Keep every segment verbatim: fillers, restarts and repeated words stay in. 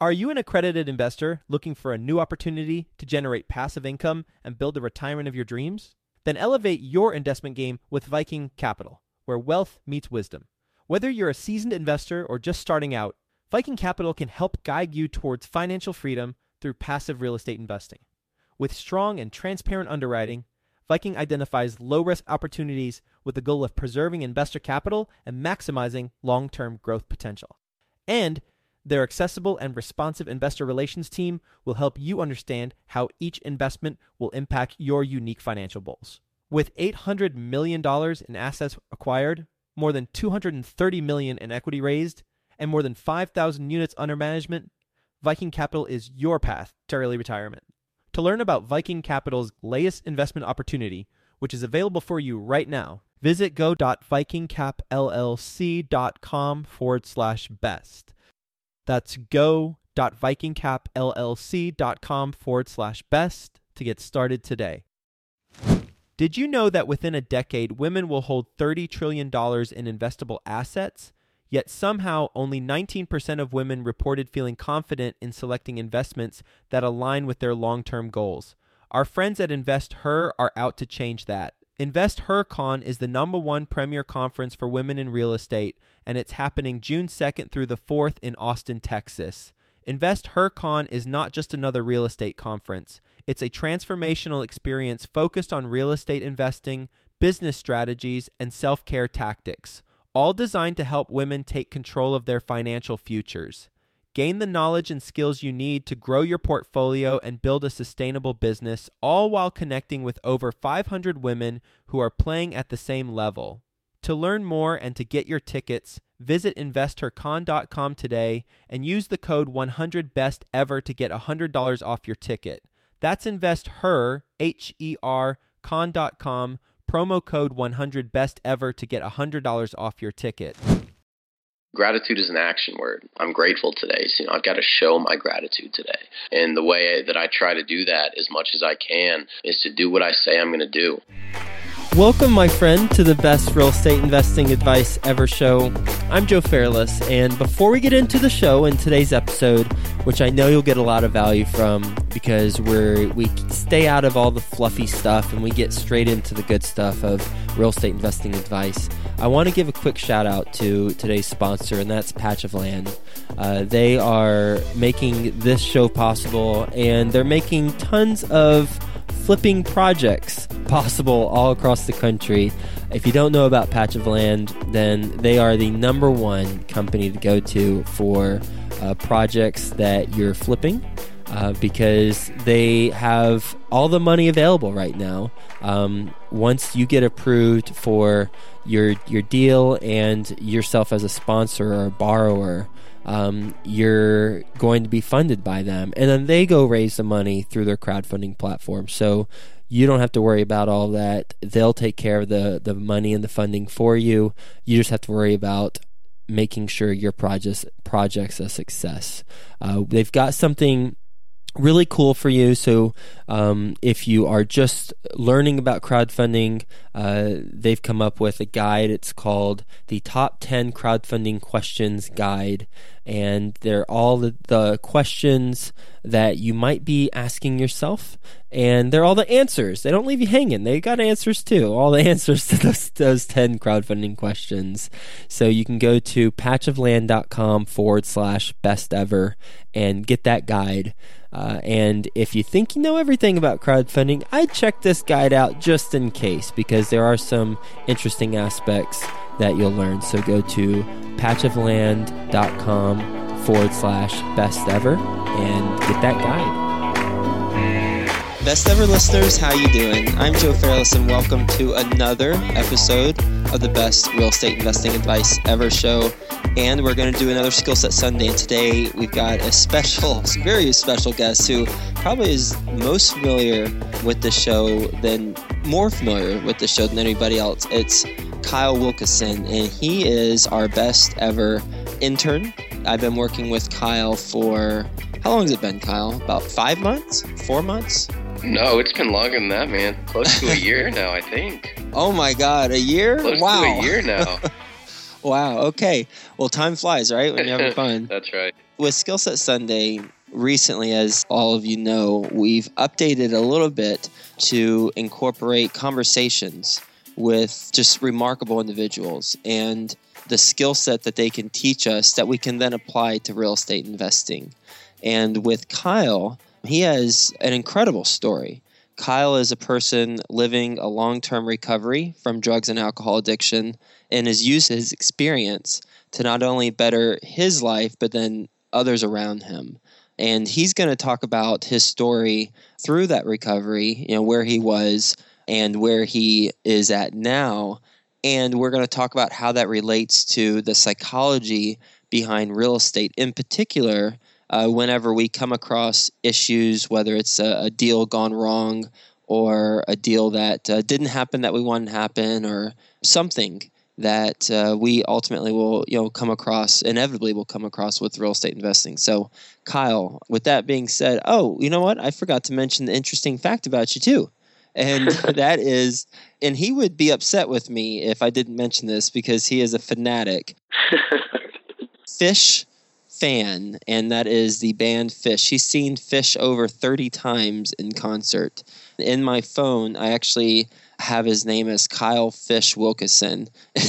Are you an accredited investor looking for a new opportunity to generate passive income and build the retirement of your dreams? Then elevate your investment game with Viking Capital, where wealth meets wisdom. Whether you're a seasoned investor or just starting out, Viking Capital can help guide you towards financial freedom through passive real estate investing. With strong and transparent underwriting, Viking identifies low-risk opportunities with the goal of preserving investor capital and maximizing long-term growth potential. And their accessible and responsive investor relations team will help you understand how each investment will impact your unique financial goals. With eight hundred million dollars in assets acquired, more than two hundred thirty million dollars in equity raised, and more than five thousand units under management, Viking Capital is your path to early retirement. To learn about Viking Capital's latest investment opportunity, which is available for you right now, visit go.vikingcapllc.com forward slash best. That's go.vikingcapllc.com forward slash best to get started today. Did you know that within a decade, women will hold thirty trillion dollars in investable assets? Yet somehow only nineteen percent of women reported feeling confident in selecting investments that align with their long-term goals. Our friends at InvestHer are out to change that. InvestHerCon is the number one premier conference for women in real estate, and it's happening June second through the fourth in Austin, Texas. InvestHerCon is not just another real estate conference. It's a transformational experience focused on real estate investing, business strategies, and self-care tactics, all designed to help women take control of their financial futures. Gain the knowledge and skills you need to grow your portfolio and build a sustainable business, all while connecting with over five hundred women who are playing at the same level. To learn more and to get your tickets, visit investor con dot com today and use the code one hundred best ever to get one hundred dollars off your ticket. That's InvestHer, H E R, con dot com, promo code one hundred best ever to get one hundred dollars off your ticket. Gratitude is an action word. I'm grateful today. So, you know, I've got to show my gratitude today. And the way that I try to do that as much as I can is to do what I say I'm going to do. Welcome, my friend, to the Best Real Estate Investing Advice Ever show. I'm Joe Fairless, and before we get into the show in today's episode, which I know you'll get a lot of value from because we're we stay out of all the fluffy stuff and we get straight into the good stuff of real estate investing advice, I want to give a quick shout out to today's sponsor, and that's Patch of Land. Uh, they are making this show possible, and they're making tons of flipping projects possible all across the country. If you don't know about Patch of Land, then they are the number one company to go to for uh, projects that you're flipping uh, because they have all the money available right now. Um, once you get approved for your your deal and yourself as a sponsor or a borrower, Um, you're going to be funded by them, and then they go raise the money through their crowdfunding platform. So you don't have to worry about all that. They'll take care of the, the money and the funding for you. You just have to worry about making sure your project's, project's a success. Uh, they've got something really cool for you. So um, if you are just learning about crowdfunding, uh, they've come up with a guide. It's called the Top ten Crowdfunding Questions Guide. And they're all the, the questions that you might be asking yourself. And they're all the answers. They don't leave you hanging. They got answers too. All the answers to those, those ten crowdfunding questions. So you can go to patchofland.com forward slash best ever and get that guide. Uh, and if you think you know everything about crowdfunding, I'd check this guide out just in case, because there are some interesting aspects that you'll learn. So go to patchofland.com forward slash best ever and get that guide. Best ever listeners, how you doing? I'm Joe Fairless, and welcome to another episode of the Best Real Estate Investing Advice Ever show. And we're going to do another Skill Set Sunday. And today we've got a special, very special guest who probably is most familiar with the show than, more familiar with the show than anybody else. It's Kyle Wilkeson, and he is our best ever intern. I've been working with Kyle for, how long has it been, Kyle? About five months? Four months? No, it's been longer than that, man. Close to a year now, I think. Oh my God, a year? Close wow. to a year now. Wow. Okay. Well, time flies, right? When you're having fun. That's right. With Skill Set Sunday, recently, as all of you know, we've updated a little bit to incorporate conversations with just remarkable individuals and the skill set that they can teach us that we can then apply to real estate investing. And with Kyle, he has an incredible story. Kyle is a person living a long-term recovery from drugs and alcohol addiction and has used his experience to not only better his life, but then others around him. And he's going to talk about his story through that recovery, you know, where he was and where he is at now. And we're going to talk about how that relates to the psychology behind real estate, in particular, uh, whenever we come across issues, whether it's a, a deal gone wrong or a deal that uh, didn't happen that we wanted to happen, or something that uh, we ultimately will, you know, come across, inevitably will come across with real estate investing. So, Kyle, with that being said, oh, you know what? I forgot to mention the interesting fact about you too. And that is, and he would be upset with me if I didn't mention this because he is a fanatic Phish fan, and that is the band Phish. He's seen Phish over thirty times in concert. In my phone, I actually have his name as Kyle Phish Wilkeson.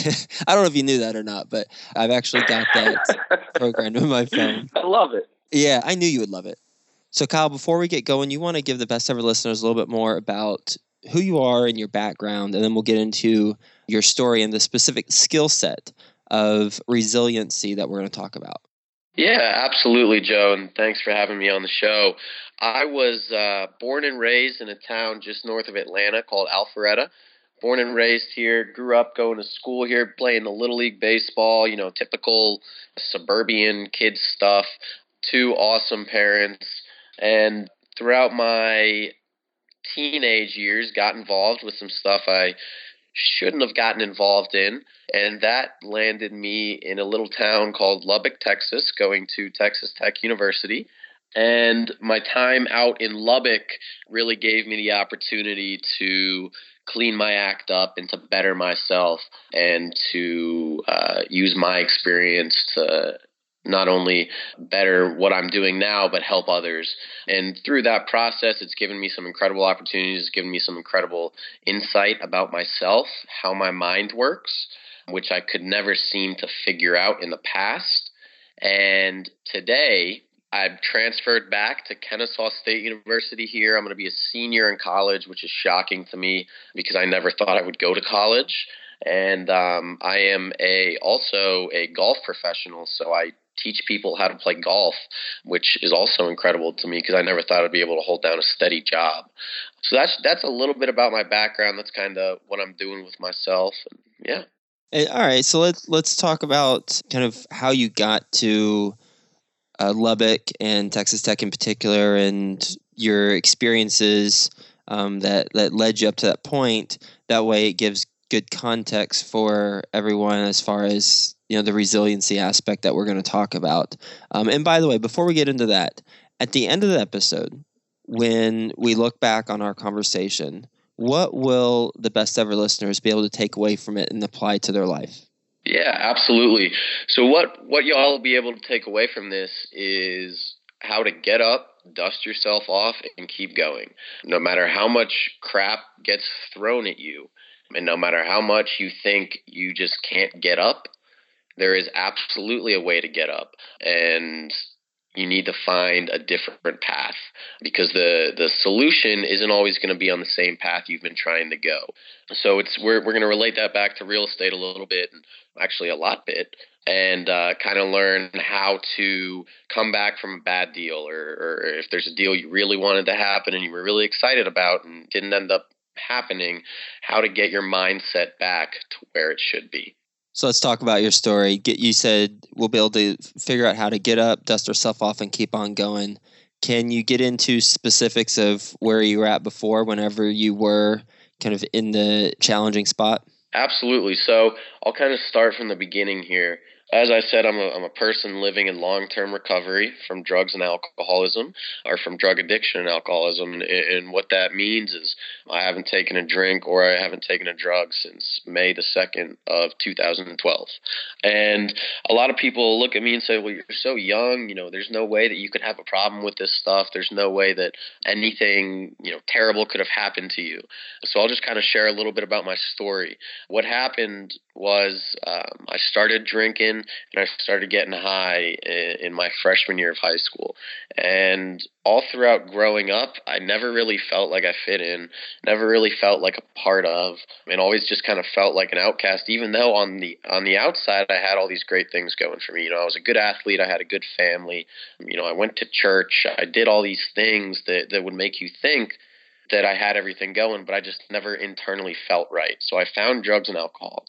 I don't know if you knew that or not, but I've actually got that programmed in my phone. I love it. Yeah, I knew you would love it. So, Kyle, before we get going, you want to give the best ever listeners a little bit more about who you are and your background, and then we'll get into your story and the specific skill set of resiliency that we're going to talk about. Yeah, absolutely, Joe, and thanks for having me on the show. I was uh, born and raised in a town just north of Atlanta called Alpharetta. Born and raised here, grew up going to school here, playing the Little League baseball, you know, typical suburban kid stuff. Two awesome parents. And throughout my teenage years, got involved with some stuff I shouldn't have gotten involved in, and that landed me in a little town called Lubbock, Texas, going to Texas Tech University. And my time out in Lubbock really gave me the opportunity to clean my act up and to better myself and to uh, use my experience to not only better what I'm doing now, but help others. And through that process, it's given me some incredible opportunities. It's given me some incredible insight about myself, how my mind works, which I could never seem to figure out in the past. And today, I've transferred back to Kennesaw State University here. I'm going to be a senior in college, which is shocking to me because I never thought I would go to college. And um, I am a also a golf professional, so I teach people how to play golf, which is also incredible to me because I never thought I'd be able to hold down a steady job. So that's that's a little bit about my background. That's kind of what I'm doing with myself. And yeah. Hey, all right, so let's let's talk about kind of how you got to uh, Lubbock and Texas Tech in particular, and your experiences um, that that led you up to that point. That way, it gives good context for everyone as far as, you know, the resiliency aspect that we're going to talk about. Um, and by the way, before we get into that, at the end of the episode, when we look back on our conversation, what will the best ever listeners be able to take away from it and apply to their life? Yeah, absolutely. So what, what y'all will be able to take away from this is how to get up, dust yourself off, and keep going. No matter how much crap gets thrown at you, and no matter how much you think you just can't get up, there is absolutely a way to get up, and you need to find a different path because the, the solution isn't always going to be on the same path you've been trying to go. So it's we're we're going to relate that back to real estate a little bit, and actually a lot bit, and uh, kind of learn how to come back from a bad deal, or, or if there's a deal you really wanted to happen and you were really excited about and didn't end up happening, how to get your mindset back to where it should be. So let's talk about your story. Get, you said we'll be able to figure out how to get up, dust ourselves off, and keep on going. Can you get into specifics of where you were at before, whenever you were kind of in the challenging spot? Absolutely. So I'll kind of start from the beginning here. As I said, I'm a, I'm a person living in long-term recovery from drugs and alcoholism, or from drug addiction and alcoholism. And, and what that means is I haven't taken a drink or I haven't taken a drug since May the second of two thousand twelve. And a lot of people look at me and say, well, you're so young, you know, there's no way that you could have a problem with this stuff. There's no way that anything, you know, terrible could have happened to you. So I'll just kind of share a little bit about my story. What happened was um, I started drinking and I started getting high in, in my freshman year of high school. And all throughout growing up, I never really felt like I fit in, never really felt like a part of, and always just kind of felt like an outcast, even though on the on the outside I had all these great things going for me. You know, I was a good athlete, I had a good family, you know, I went to church, I did all these things that, that would make you think that I had everything going, but I just never internally felt right. So I found drugs and alcohol,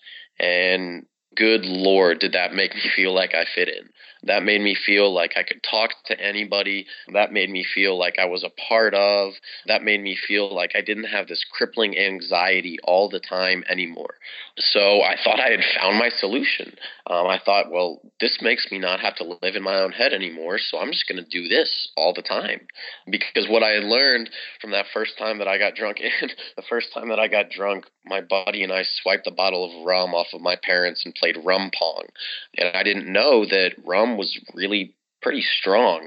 and good Lord, did that make me feel like I fit in. That made me feel like I could talk to anybody. That made me feel like I was a part of. That made me feel like I didn't have this crippling anxiety all the time anymore. So I thought I had found my solution. Um, I thought, well, this makes me not have to live in my own head anymore, so I'm just going to do this all the time. Because what I had learned from that first time that I got drunk, and the first time that I got drunk, my buddy and I swiped a bottle of rum off of my parents and played rum pong. And I didn't know that rum was really pretty strong.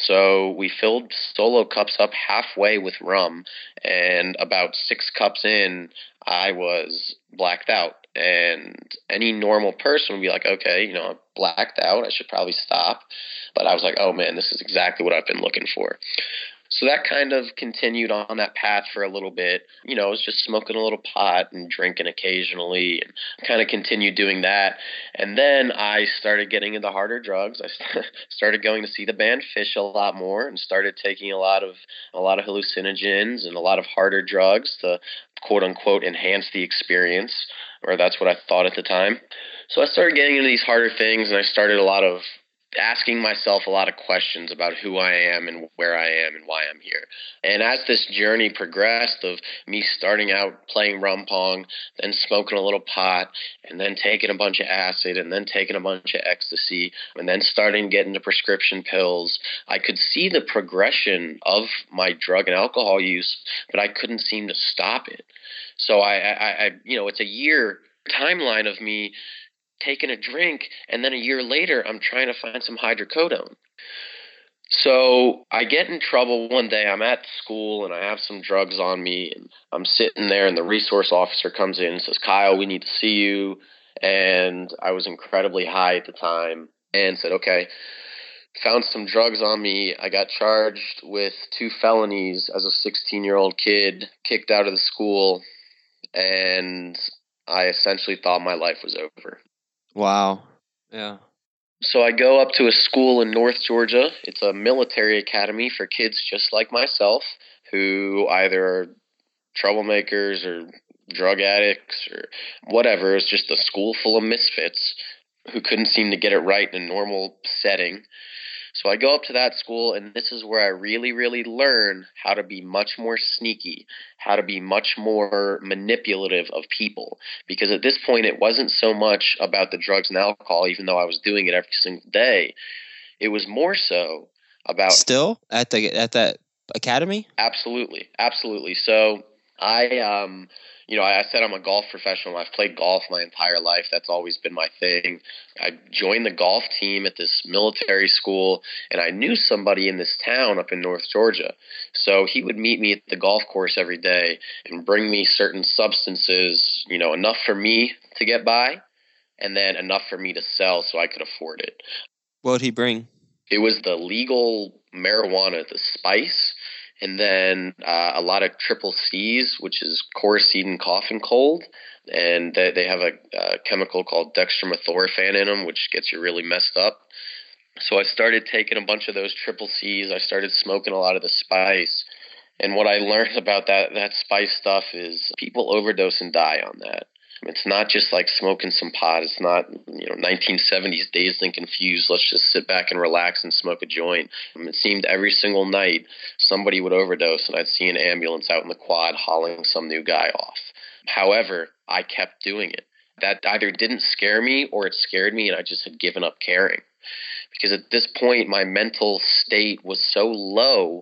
So we filled solo cups up halfway with rum, and about six cups in, I was blacked out. And any normal person would be like, okay, you know, I'm blacked out, I should probably stop. But I was like, oh man, this is exactly what I've been looking for. So that kind of continued on that path for a little bit. You know, I was just smoking a little pot and drinking occasionally, and kind of continued doing that. And then I started getting into harder drugs. I st- started going to see the band Phish a lot more, and started taking a lot of a lot of hallucinogens and a lot of harder drugs to quote unquote enhance the experience, or that's what I thought at the time. So I started getting into these harder things, and I started a lot of asking myself a lot of questions about who I am and where I am and why I'm here. And as this journey progressed of me starting out playing rum pong, then smoking a little pot, and then taking a bunch of acid, and then taking a bunch of ecstasy, and then starting to get into prescription pills, I could see the progression of my drug and alcohol use, but I couldn't seem to stop it. So I, I, I you know, it's a year timeline of me taking a drink, and then a year later, I'm trying to find some hydrocodone. So I get in trouble one day. I'm at school, and I have some drugs on me, and I'm sitting there, and the resource officer comes in and says, Kyle, we need to see you. And I was incredibly high at the time, and said, okay. Found some drugs on me. I got charged with two felonies as a sixteen-year-old kid, kicked out of the school, and I essentially thought my life was over. Wow. Yeah. So I go up to a school in North Georgia. It's a military academy for kids just like myself who either are troublemakers or drug addicts or whatever. It's just a school full of misfits who couldn't seem to get it right in a normal setting. So I go up to that school, and this is where I really, really learn how to be much more sneaky, how to be much more manipulative of people. Because at this point, it wasn't so much about the drugs and alcohol, even though I was doing it every single day. It was more so about... Still? At the at that academy? Absolutely. Absolutely. So I... um. You know, I said I'm a golf professional. I've played golf my entire life. That's always been my thing. I joined the golf team at this military school, and I knew somebody in this town up in North Georgia. So he would meet me at the golf course every day and bring me certain substances, you know, enough for me to get by, and then enough for me to sell so I could afford it. What would he bring? It was the legal marijuana, the spice, and then uh, a lot of triple C's, which is Coricidin cough and cold. And they, they have a, a chemical called dextromethorphan in them, which gets you really messed up. So I started taking a bunch of those triple C's. I started smoking a lot of the spice. And what I learned about that, that spice stuff is people overdose and die on that. It's not just like smoking some pot. It's not, you know, nineteen seventies Dazed and Confused. Let's just sit back and relax and smoke a joint. I mean, it seemed every single night somebody would overdose, and I'd see an ambulance out in the quad hauling some new guy off. However, I kept doing it. that either didn't scare me or it scared me and I just had given up caring. Because at this point, my mental state was so low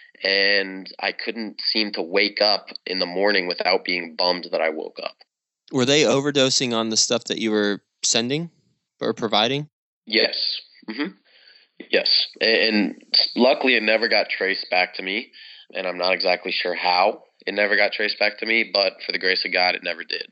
and I couldn't seem to wake up in the morning without being bummed that I woke up. Were they overdosing on the stuff that you were sending or providing? Yes. Mm-hmm. Yes. And luckily, it never got traced back to me. And I'm not exactly sure how it never got traced back to me, but for the grace of God, it never did.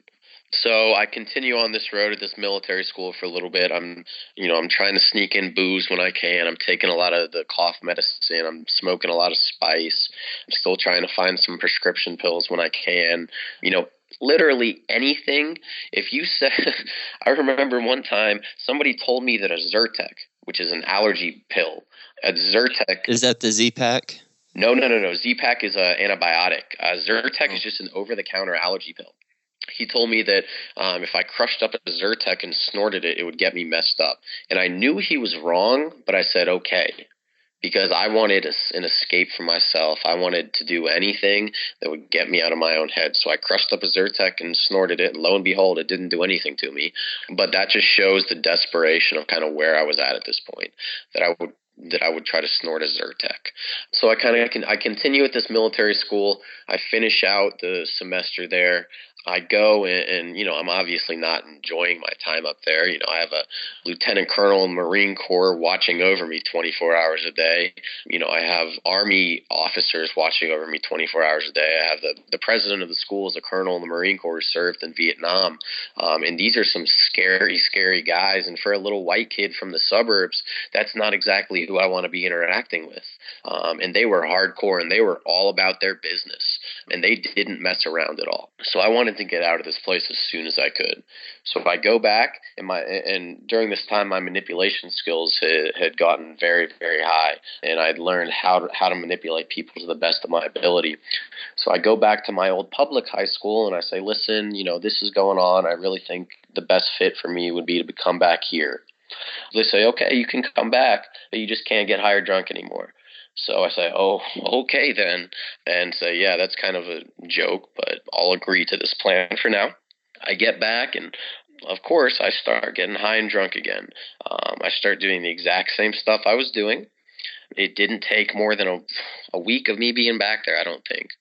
So I continue on this road at this military school for a little bit. I'm, you know, I'm trying to sneak in booze when I can. I'm taking a lot of the cough medicine. I'm smoking a lot of spice. I'm still trying to find some prescription pills when I can. You know, literally anything. If you said, I remember one time somebody told me that a Zyrtec, which is an allergy pill, a Zyrtec. Is that the Z-Pack? No, no, no, no. Z-Pack is an antibiotic. Uh, Zyrtec oh. is just an over-the-counter allergy pill. He told me that um, if I crushed up a Zyrtec and snorted it, it would get me messed up. And I knew he was wrong, but I said, okay, because I wanted a, an escape for myself. I wanted to do anything that would get me out of my own head. So I crushed up a Zyrtec and snorted it, and lo and behold, it didn't do anything to me. But that just shows the desperation of kind of where I was at at this point, that I would that I would try to snort a Zyrtec. So I kind of I continue at this military school. I finish out the semester there. I go and, and, you know, I'm obviously not enjoying my time up there. You know, I have a lieutenant colonel in the Marine Corps watching over me twenty-four hours a day. You know, I have Army officers watching over me twenty-four hours a day. I have the, the president of the school is a colonel in the Marine Corps who served in Vietnam. Um, and these are some scary, scary guys. And for a little white kid from the suburbs, that's not exactly who I want to be interacting with. Um, and they were hardcore and they were all about their business. And they didn't mess around at all. So I wanted to get out of this place as soon as I could. So if I go back, and my and during this time, my manipulation skills had, had gotten very, very high, and I'd learned how to, how to manipulate people to the best of my ability. So I go back to my old public high school, and I say, listen, you know, this is going on. I really think the best fit for me would be to come back here. They say, okay, you can come back, but you just can't get higher drunk anymore. So I say, oh, okay then, and say, yeah, that's kind of a joke, but I'll agree to this plan for now. I get back, and of course, I start getting high and drunk again. Um, I start doing the exact same stuff I was doing. It didn't take more than a, a week of me being back there, I don't think,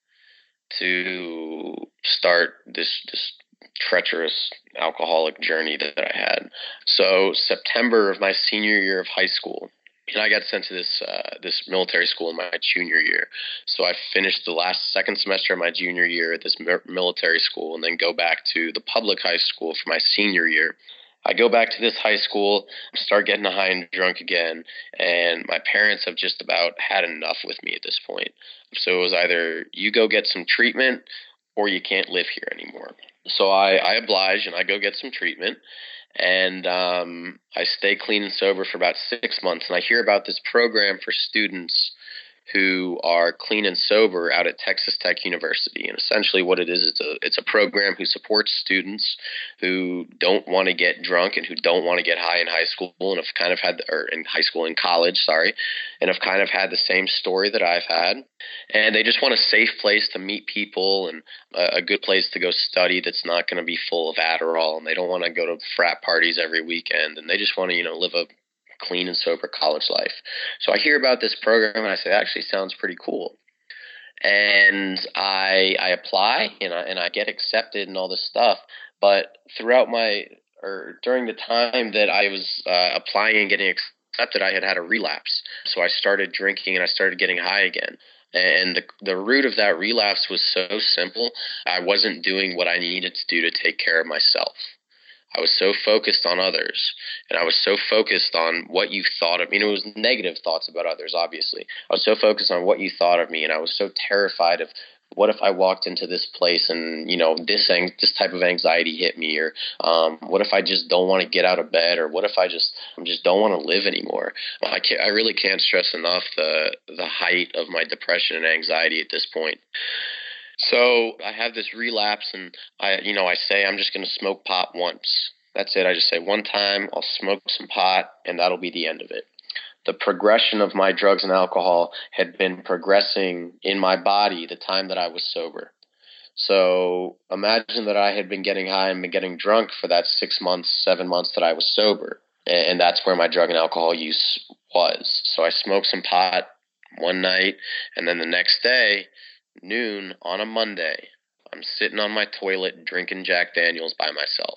to start this this treacherous alcoholic journey that I had. So September of my senior year of high school, and I got sent to this uh, this military school in my junior year. So I finished the last second semester of my junior year at this military school and then go back to the public high school for my senior year. I go back to this high school, start getting high and drunk again, and my parents have just about had enough with me at this point. So it was either you go get some treatment or you can't live here anymore. So I, I oblige and I go get some treatment. And um, I stay clean and sober for about six months. And I hear about this program for students who are clean and sober out at Texas Tech University. And essentially what it is, it's a, it's a program who supports students who don't want to get drunk and who don't want to get high in high school and have kind of had, or in high school, in college, sorry, and have kind of had the same story that I've had. And they just want a safe place to meet people and a, a good place to go study that's not going to be full of Adderall. And they don't want to go to frat parties every weekend. And they just want to, you know, live a clean and sober college life. So I hear about this program and I say, that actually sounds pretty cool. And I I apply and I, and I get accepted and all this stuff. But throughout my, or during the time that I was uh, applying and getting accepted, I had had a relapse. So I started drinking and I started getting high again. And the the root of that relapse was so simple. I wasn't doing what I needed to do to take care of myself. I was so focused on others, and I was so focused on what you thought of me. You know, it was negative thoughts about others, obviously. I was so focused on what you thought of me, and I was so terrified of what if I walked into this place and, you know, this ang- this type of anxiety hit me, or um, what if I just don't want to get out of bed, or what if I just I just don't want to live anymore. I can't, I really can't stress enough the the height of my depression and anxiety at this point. So I have this relapse, and I, you know, I say I'm just going to smoke pot once. That's it. I just say one time I'll smoke some pot, and that'll be the end of it. The progression of my drugs and alcohol had been progressing in my body the time that I was sober. So imagine that I had been getting high and been getting drunk for that six months, seven months that I was sober. And that's where my drug and alcohol use was. So I smoked some pot one night, and then the next day, noon on a Monday, I'm sitting on my toilet drinking Jack Daniels by myself.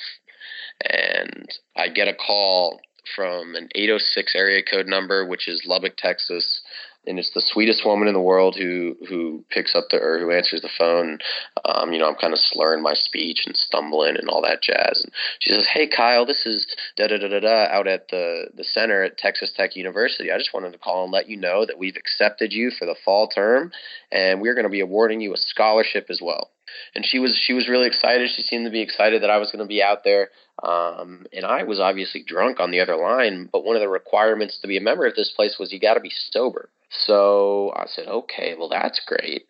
And I get a call from an eight oh six area code number, which is Lubbock, Texas. And it's the sweetest woman in the world who, who picks up the, or who answers the phone. Um, you know, I'm kind of slurring my speech and stumbling and all that jazz. And she says, "Hey, Kyle, this is da da da da da out at the, the center at Texas Tech University. I just wanted to call and let you know that we've accepted you for the fall term, and we're going to be awarding you a scholarship as well." And she was, she was really excited. She seemed to be excited that I was going to be out there. Um, and I was obviously drunk on the other line, but one of the requirements to be a member of this place was you got to be sober. So I said, okay, well, that's great.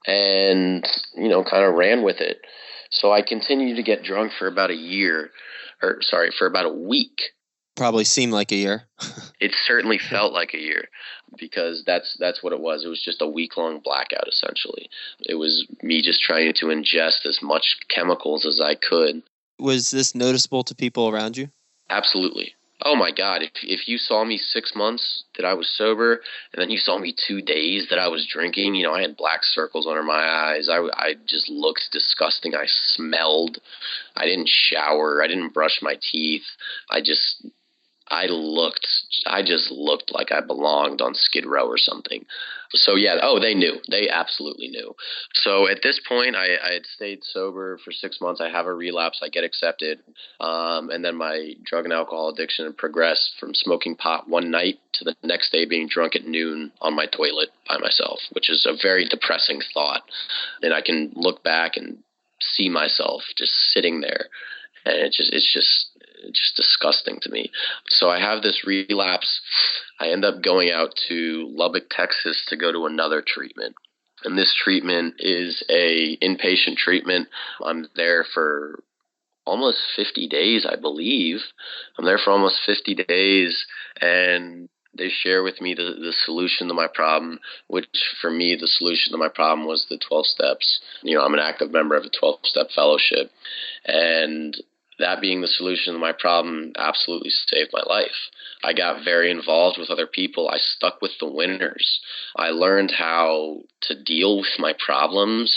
And, you know, kind of ran with it. So I continued to get drunk for about a year, or sorry, for about a week. Probably seemed like a year. It certainly felt like a year, because that's that's what it was. It was just a week-long blackout, essentially. It was me just trying to ingest as much chemicals as I could. Was this noticeable to people around you? Absolutely. Oh, my God. If if you saw me six months that I was sober, and then you saw me two days that I was drinking, you know, I had black circles under my eyes. I, I just looked disgusting. I smelled. I didn't shower. I didn't brush my teeth. I just... I looked, I just looked like I belonged on Skid Row or something. So yeah, oh, they knew. They absolutely knew. So at this point, I, I had stayed sober for six months. I have a relapse. I get accepted. Um, and then my drug and alcohol addiction had progressed from smoking pot one night to the next day being drunk at noon on my toilet by myself, which is a very depressing thought. And I can look back and see myself just sitting there. And it just, it's just, just disgusting to me. So I have this relapse. I end up going out to Lubbock, Texas to go to another treatment. And this treatment is a inpatient treatment. I'm there for almost fifty days, I believe. I'm there for almost fifty days, and they share with me the, the solution to my problem, which for me, the solution to my problem was the twelve steps. You know, I'm an active member of a twelve-step fellowship, and that being the solution to my problem absolutely saved my life. I got very involved with other people. I stuck with the winners. I learned how to deal with my problems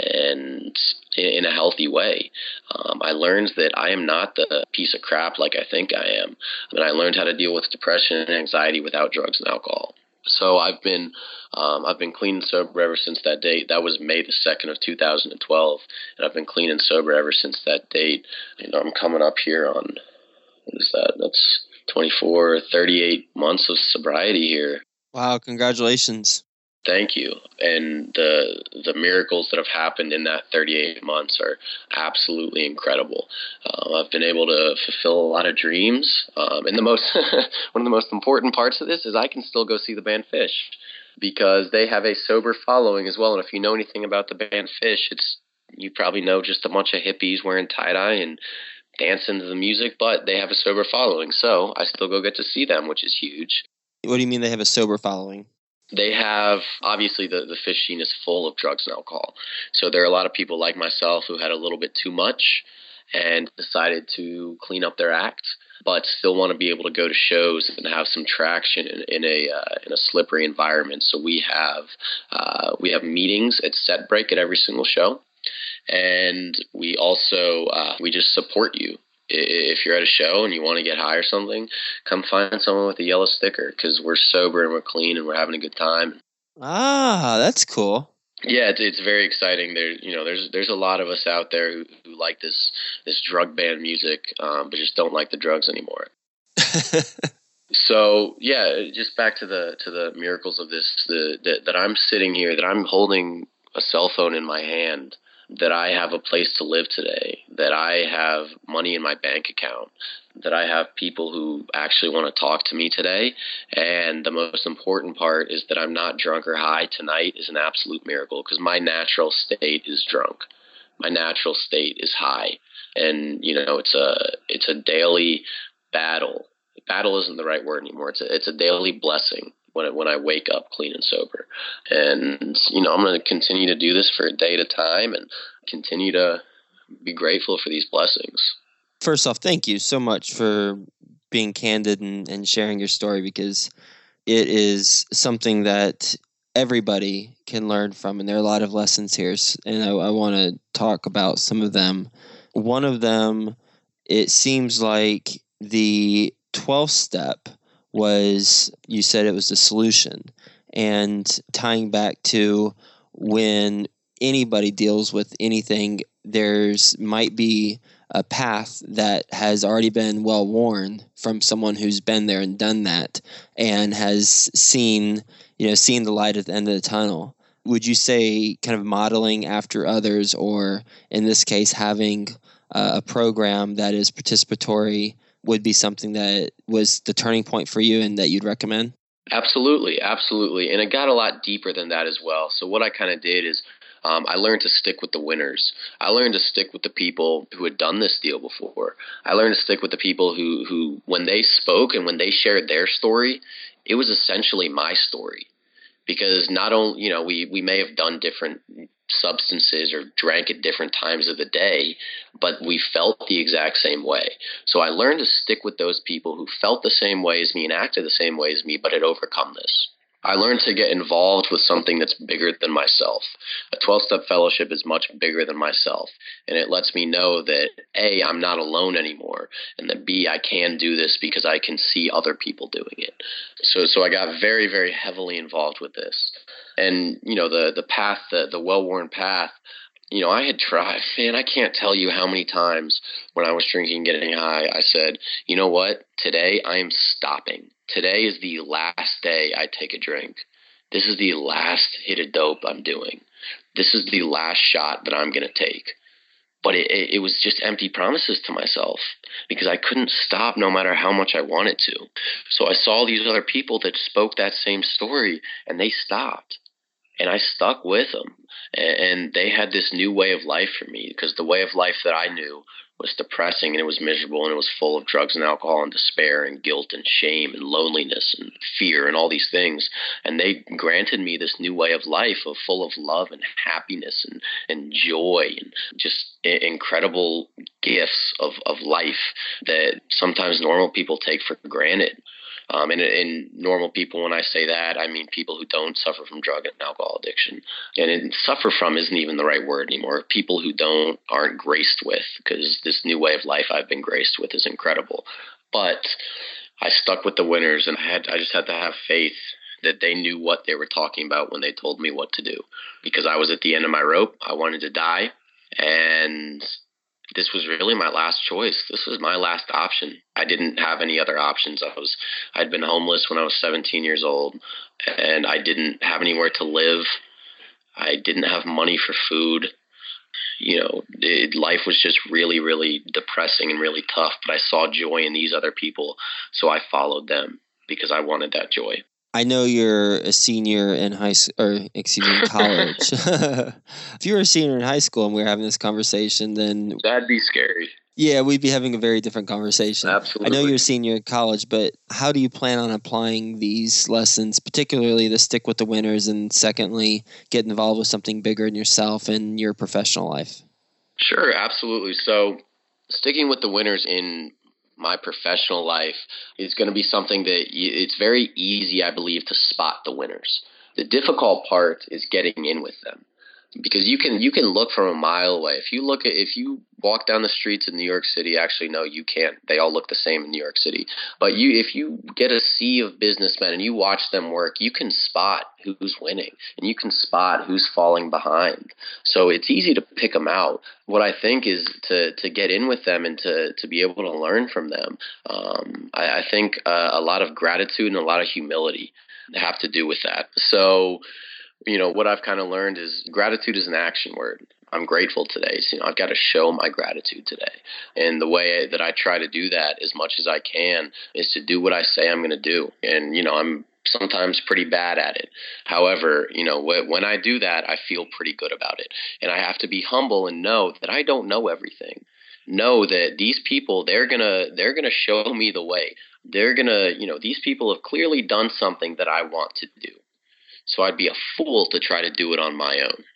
and in a healthy way. Um, I learned that I am not the piece of crap like I think I am. I mean, I learned how to deal with depression and anxiety without drugs and alcohol. So I've been um, I've been clean and sober ever since that date. That was May the second of two thousand twelve, and I've been clean and sober ever since that date. You know, I'm coming up here on, what is that? That's twenty-four, thirty-eight months of sobriety here. Wow, congratulations. Thank you. And the the miracles that have happened in that thirty-eight months are absolutely incredible. Uh, I've been able to fulfill a lot of dreams. Um, and the most one of the most important parts of this is I can still go see the band Fish, because they have a sober following as well. And if you know anything about the band Fish, it's you probably know just a bunch of hippies wearing tie-dye and dancing to the music, but they have a sober following. So I still go get to see them, which is huge. What do you mean they have a sober following? They have, obviously, the, the Fish scene is full of drugs and alcohol. So there are a lot of people like myself who had a little bit too much and decided to clean up their act, but still want to be able to go to shows and have some traction in, in a uh, in a slippery environment. So we have uh, we have meetings at Set Break at every single show, and we also uh, we just support you. If you're at a show and you want to get high or something, come find someone with a yellow sticker, because we're sober and we're clean and we're having a good time. Ah, that's cool. Yeah, it's, it's very exciting. There, you know, there's there's a lot of us out there who, who like this this drug band music, um, but just don't like the drugs anymore. So yeah, just back to the to the miracles of this. The that, that I'm sitting here, that I'm holding a cell phone in my hand, that I have a place to live today, that I have money in my bank account, that I have people who actually want to talk to me today. And the most important part is that I'm not drunk or high tonight is an absolute miracle, because my natural state is drunk. My natural state is high. And, you know, it's a it's a daily battle. Battle isn't the right word anymore. It's a, it's a daily blessing when it, when I wake up clean and sober. And, you know, I'm going to continue to do this for a day at a time and continue to be grateful for these blessings. First off, thank you so much for being candid and, and sharing your story, because it is something that everybody can learn from, and there are a lot of lessons here, and I, I want to talk about some of them. One of them, it seems like the twelfth step was, you said it was the solution, and tying back to when anybody deals with anything, there's might be a path that has already been well worn from someone who's been there and done that and has seen, you know, seen the light at the end of the tunnel. Would you say kind of modeling after others, or in this case, having uh, a program that is participatory would be something that was the turning point for you and that you'd recommend? Absolutely, absolutely. And it got a lot deeper than that as well. So what I kind of did is Um, I learned to stick with the winners. I learned to stick with the people who had done this deal before. I learned to stick with the people who, who, when they spoke and when they shared their story, it was essentially my story. Because not only, you know, we, we may have done different substances or drank at different times of the day, but we felt the exact same way. So I learned to stick with those people who felt the same way as me and acted the same way as me, but had overcome this. I learned to get involved with something that's bigger than myself. A twelve-step fellowship is much bigger than myself, and it lets me know that, A, I'm not alone anymore, and that, B, I can do this because I can see other people doing it. So so I got very, very heavily involved with this. And, you know, the, the path, the, the well-worn path, you know, I had tried, man, I can't tell you how many times when I was drinking, getting high, I said, you know what, today I am stopping. Today is the last day I take a drink. This is the last hit of dope I'm doing. This is the last shot that I'm going to take. But it, it, it was just empty promises to myself because I couldn't stop no matter how much I wanted to. So I saw these other people that spoke that same story, and they stopped. And I stuck with them. And they had this new way of life for me, because the way of life that I knew was depressing, and it was miserable, and it was full of drugs and alcohol and despair and guilt and shame and loneliness and fear and all these things. And they granted me this new way of life of full of love and happiness and, and joy and just incredible gifts of, of life that sometimes normal people take for granted. Um, and, and normal people, when I say that, I mean people who don't suffer from drug and alcohol addiction. And it, suffer from isn't even the right word anymore. People who don't aren't graced with, because this new way of life I've been graced with is incredible. But I stuck with the winners, and I had I just had to have faith that they knew what they were talking about when they told me what to do. Because I was at the end of my rope. I wanted to die, and this was really my last choice. This was my last option. I didn't have any other options. I was, I'd been homeless when I was seventeen years old, and I didn't have anywhere to live. I didn't have money for food. You know, it, life was just really, really depressing and really tough, but I saw joy in these other people, so I followed them because I wanted that joy. I know you're a senior in high school, or excuse me, in college. If you were a senior in high school and we were having this conversation, then that'd be scary. Yeah, we'd be having a very different conversation. Absolutely. I know you're a senior in college, but how do you plan on applying these lessons, particularly the stick with the winners, and secondly, get involved with something bigger in yourself and your professional life? Sure, absolutely. So sticking with the winners in my professional life is going to be something that it's very easy, I believe, to spot the winners. The difficult part is getting in with them, because you can you can look from a mile away. If you look at if you walk down the streets in New York City, actually no, you can't. They all look the same in New York City. But you if you get a sea of businessmen and you watch them work, you can spot who's winning and you can spot who's falling behind. So it's easy to pick them out. What I think is to to get in with them and to to be able to learn from them. Um, I, I think uh, a lot of gratitude and a lot of humility have to do with that. So, you know, what I've kind of learned is gratitude is an action word. I'm grateful today. So, you know, I've got to show my gratitude today. And the way that I try to do that as much as I can is to do what I say I'm going to do. And, you know, I'm sometimes pretty bad at it. However, you know, when I do that, I feel pretty good about it. And I have to be humble and know that I don't know everything. Know that these people, they're going to, they're going to show me the way. They're going to, you know, these people have clearly done something that I want to do. So I'd be a fool to try to do it on my own.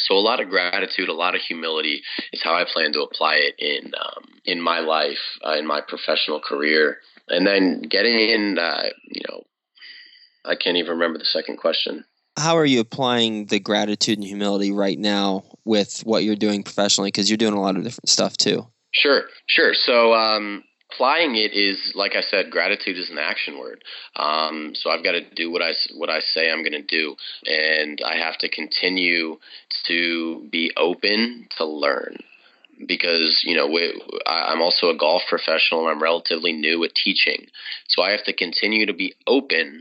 So a lot of gratitude, a lot of humility is how I plan to apply it in um, in my life, uh, in my professional career. And then getting in, uh, you know, I can't even remember the second question. How are you applying the gratitude and humility right now with what you're doing professionally? Because you're doing a lot of different stuff too. Sure, sure. So um, applying it is, like I said, gratitude is an action word. Um, so I've got to do what I, what I say I'm going to do. And I have to continue to be open to learn. Because, you know, we, I'm also a golf professional and I'm relatively new at teaching. So I have to continue to be open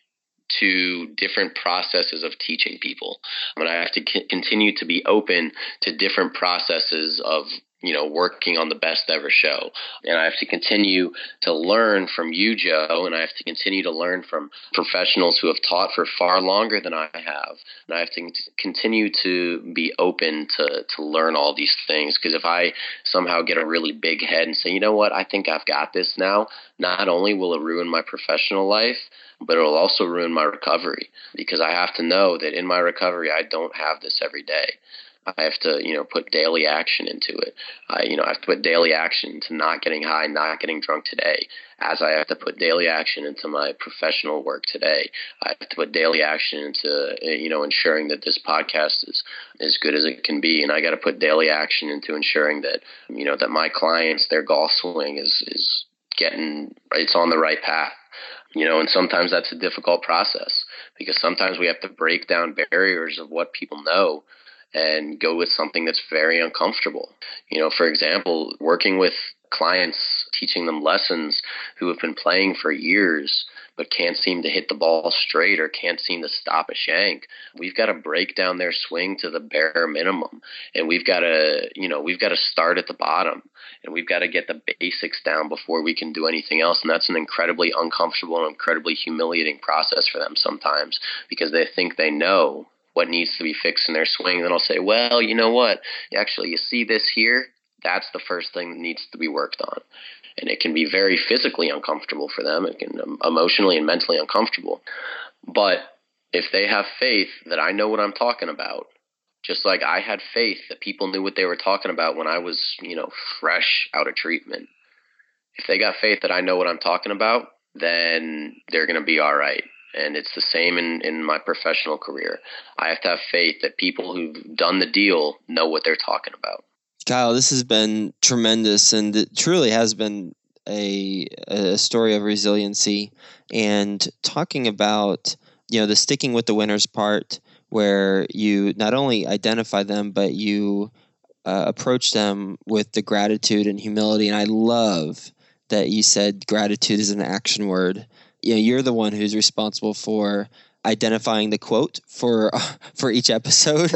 to different processes of teaching people. I mean, I have to c- continue to be open to different processes of, you know, working on the best ever show. And I have to continue to learn from you, Joe, and I have to continue to learn from professionals who have taught for far longer than I have. And I have to continue to be open to, to learn all these things, because if I somehow get a really big head and say, you know what, I think I've got this now, not only will it ruin my professional life, but it'll also ruin my recovery, because I have to know that in my recovery, I don't have this every day. I have to, you know, put daily action into it. I, you know, I have to put daily action into not getting high, not getting drunk today, as I have to put daily action into my professional work today. I have to put daily action into, you know, ensuring that this podcast is as good as it can be. And I got to put daily action into ensuring that, you know, that my clients, their golf swing is, is getting, it's on the right path. You know, and sometimes that's a difficult process, because sometimes we have to break down barriers of what people know and go with something that's very uncomfortable. You know, for example, working with clients, teaching them lessons who have been playing for years but can't seem to hit the ball straight or can't seem to stop a shank. We've got to break down their swing to the bare minimum, and we've got to, you know, we've got to start at the bottom, and we've got to get the basics down before we can do anything else. And that's an incredibly uncomfortable and incredibly humiliating process for them sometimes, because they think they know what needs to be fixed in their swing. And then I'll say, well, you know what? Actually, you see this here? That's the first thing that needs to be worked on. And it can be very physically uncomfortable for them. It can um, emotionally and mentally uncomfortable. But if they have faith that I know what I'm talking about, just like I had faith that people knew what they were talking about when I was, you know, fresh out of treatment. If they got faith that I know what I'm talking about, then they're going to be all right. And it's the same in, in my professional career. I have to have faith that people who've done the deal know what they're talking about. Kyle, this has been tremendous, and it truly has been a, a story of resiliency. And talking about, you know, the sticking with the winners part, where you not only identify them, but you uh, approach them with the gratitude and humility. And I love that you said gratitude is an action word. You know, you're the one who's responsible for identifying the quote for uh, for each episode.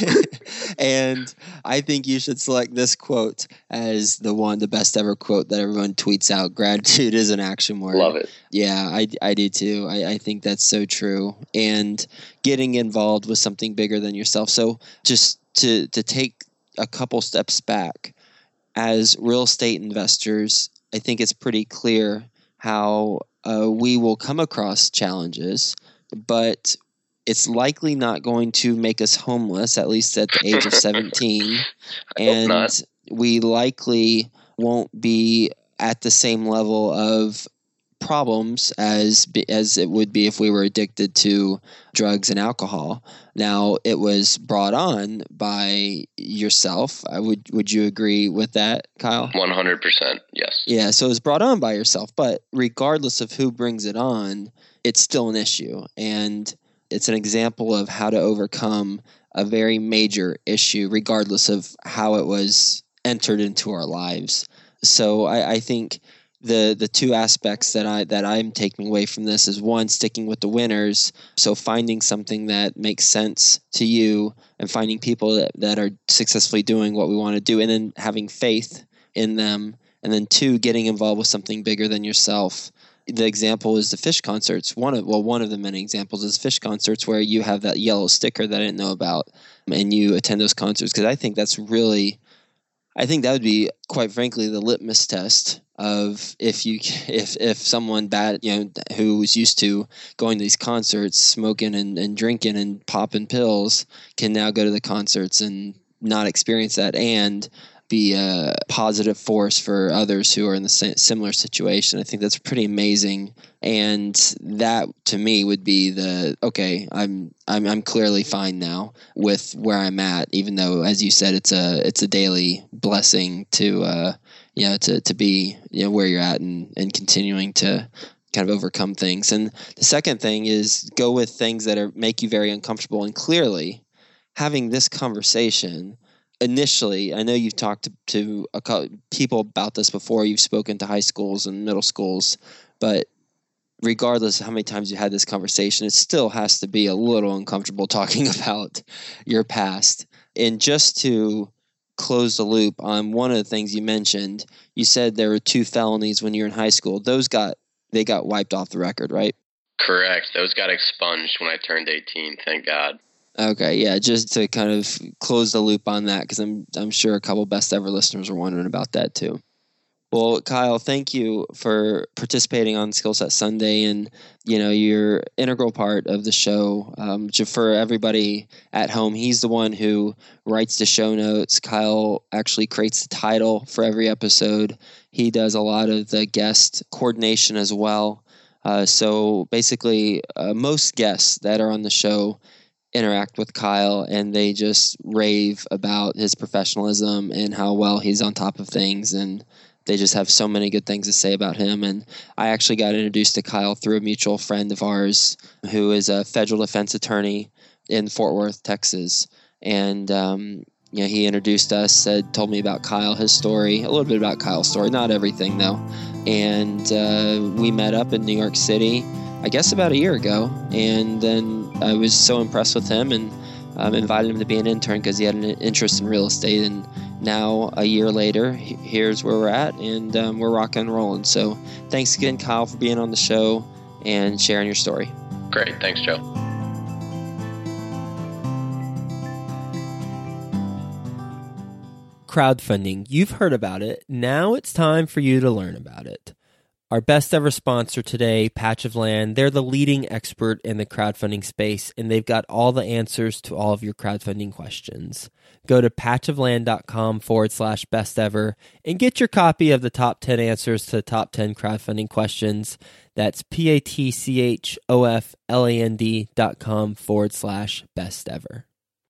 And I think you should select this quote as the one, the best ever quote that everyone tweets out. Gratitude is an action word. Love it. Yeah, I, I do too. I, I think that's so true. And getting involved with something bigger than yourself. So just to, to take a couple steps back, as real estate investors, I think it's pretty clear how uh, we will come across challenges, but it's likely not going to make us homeless, at least at the age of seventeen. And we likely won't be at the same level of problems as as it would be if we were addicted to drugs and alcohol. Now, it was brought on by yourself. I would would you agree with that, Kyle? one hundred percent, yes. Yeah, so it was brought on by yourself, but regardless of who brings it on, it's still an issue. And it's an example of how to overcome a very major issue, regardless of how it was entered into our lives. So I, I think the the two aspects that I that I'm taking away from this is, one, sticking with the winners. So finding something that makes sense to you and finding people that, that are successfully doing what we want to do, and then having faith in them. And then two, getting involved with something bigger than yourself. The example is the Phish concerts. One of well, one of the many examples is Phish concerts, where you have that yellow sticker that I didn't know about, and you attend those concerts, because I think that's really I think that would be, quite frankly, the litmus test of if you if if someone bad, you know, who was used to going to these concerts, smoking and, and drinking and popping pills, can now go to the concerts and not experience that and be a positive force for others who are in the same, similar situation. I think that's pretty amazing, and that to me would be the okay. I'm I'm I'm clearly fine now with where I'm at, even though, as you said, it's a it's a daily blessing to uh you know to to be you know where you're at and and continuing to kind of overcome things. And the second thing is go with things that are make you very uncomfortable, and clearly having this conversation. Initially, I know you've talked to, to a couple people about this before. You've spoken to high schools and middle schools, but regardless of how many times you had this conversation, it still has to be a little uncomfortable talking about your past. And just to close the loop on one of the things you mentioned, you said there were two felonies when you were in high school. Those got they got wiped off the record, right? Correct. Those got expunged when I turned eighteen. Thank God. Okay, yeah, just to kind of close the loop on that, because I'm I'm sure a couple best ever listeners are wondering about that too. Well, Kyle, thank you for participating on Skill Set Sunday, and you know you're an integral part of the show. Um, for everybody at home, he's the one who writes the show notes. Kyle actually creates the title for every episode. He does a lot of the guest coordination as well. Uh, so basically, uh, most guests that are on the show interact with Kyle, and they just rave about his professionalism and how well he's on top of things, and they just have so many good things to say about him. And I actually got introduced to Kyle through a mutual friend of ours who is a federal defense attorney in Fort Worth, Texas. And um, you know, he introduced us, said, told me about Kyle, his story, a little bit about Kyle's story, not everything though. And uh, we met up in New York City, I guess about a year ago, and then I was so impressed with him and um, invited him to be an intern because he had an interest in real estate. And now, a year later, here's where we're at, and um, we're rocking and rolling. So thanks again, Kyle, for being on the show and sharing your story. Great. Thanks, Joe. Crowdfunding. You've heard about it. Now it's time for you to learn about it. Our best ever sponsor today, Patch of Land, they're the leading expert in the crowdfunding space, and they've got all the answers to all of your crowdfunding questions. Go to patchofland.com forward slash best ever and get your copy of the top ten answers to the top ten crowdfunding questions. That's P-A-T-C-H-O-F-L-A-N-D dot com forward slash best ever.